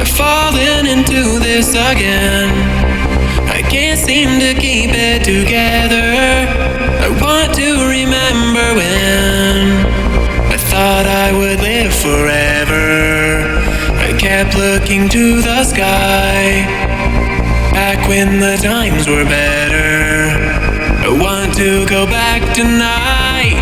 falling into this again. I can't seem to keep it together. I want to remember when I thought I would live forever. I kept looking to the sky, back when the times were better. I want to go back tonight.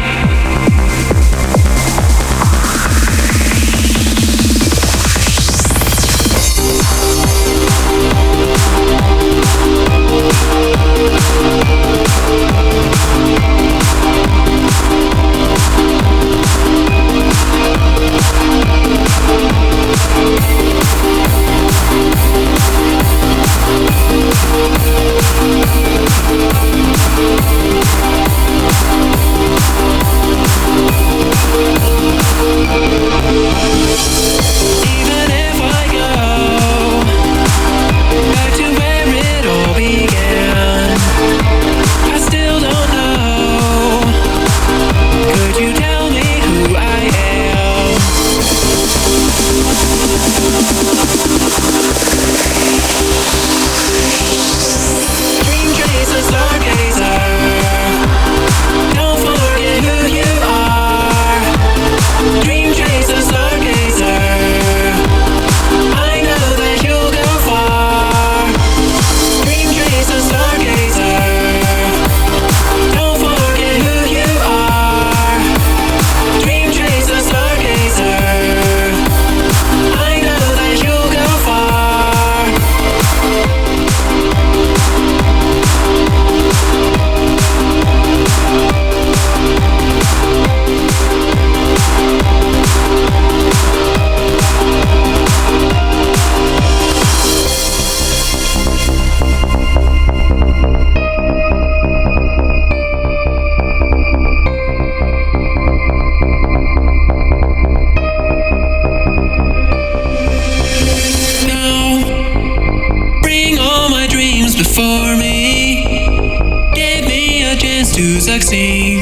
For me, gave me a chance to succeed.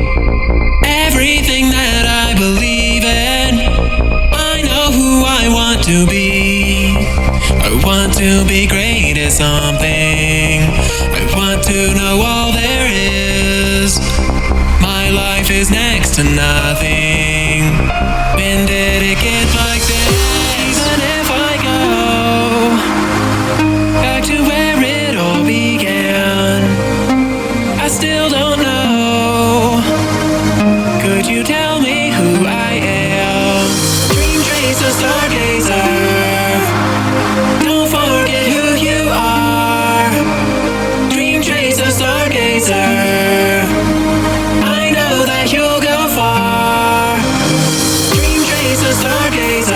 Everything that I believe in, I know who I want to be. I want to be great at something. I want to know all there is. My life is next to nothing. When did it get like this? Even if I go back to where it all began, I still don't know. Could you tell me who I am? Dream chaser, stargazer, don't forget who you are. Dream chaser, stargazer, I know that you'll go far. Dream chaser, stargazer.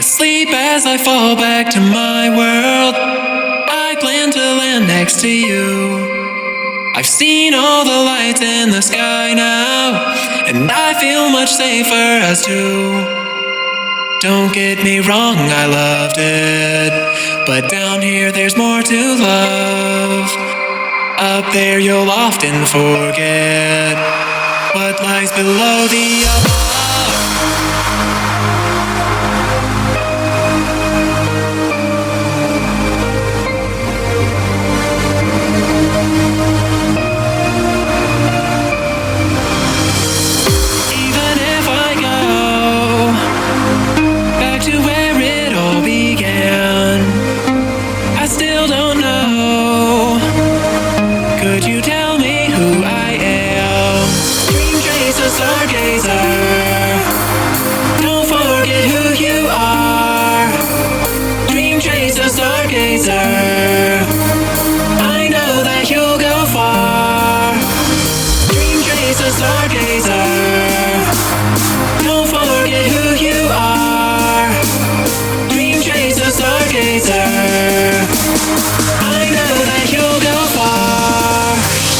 Asleep as I fall back to my world. I plan to land next to you. I've seen all the lights in the sky now, and I feel much safer as two. Don't get me wrong, I loved it, but down here there's more to love. Up there you'll often forget what lies below the above. Even if I go back to where it all began, I still don't know. Could you tell me who I am? Dream chaser, stargazer, don't forget who you are. Dream chaser, stargazer, I know that you'll go far. Dream chaser, stargazer, don't forget who you are. Dream chaser, stargazer, I know that you'll go far.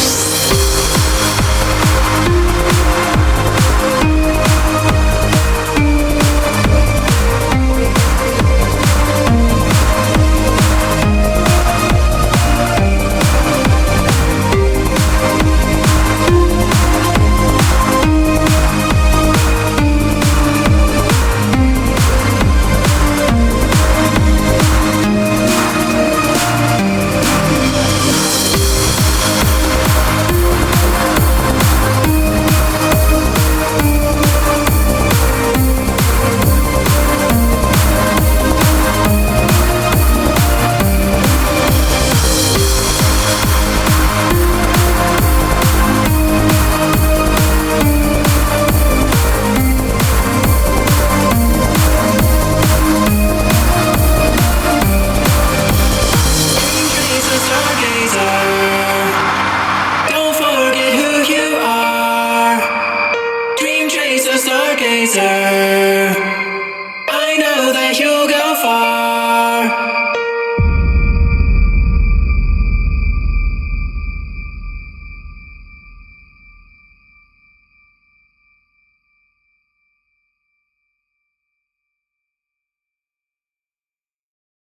Don't forget who you are. Dream chaser, stargazer.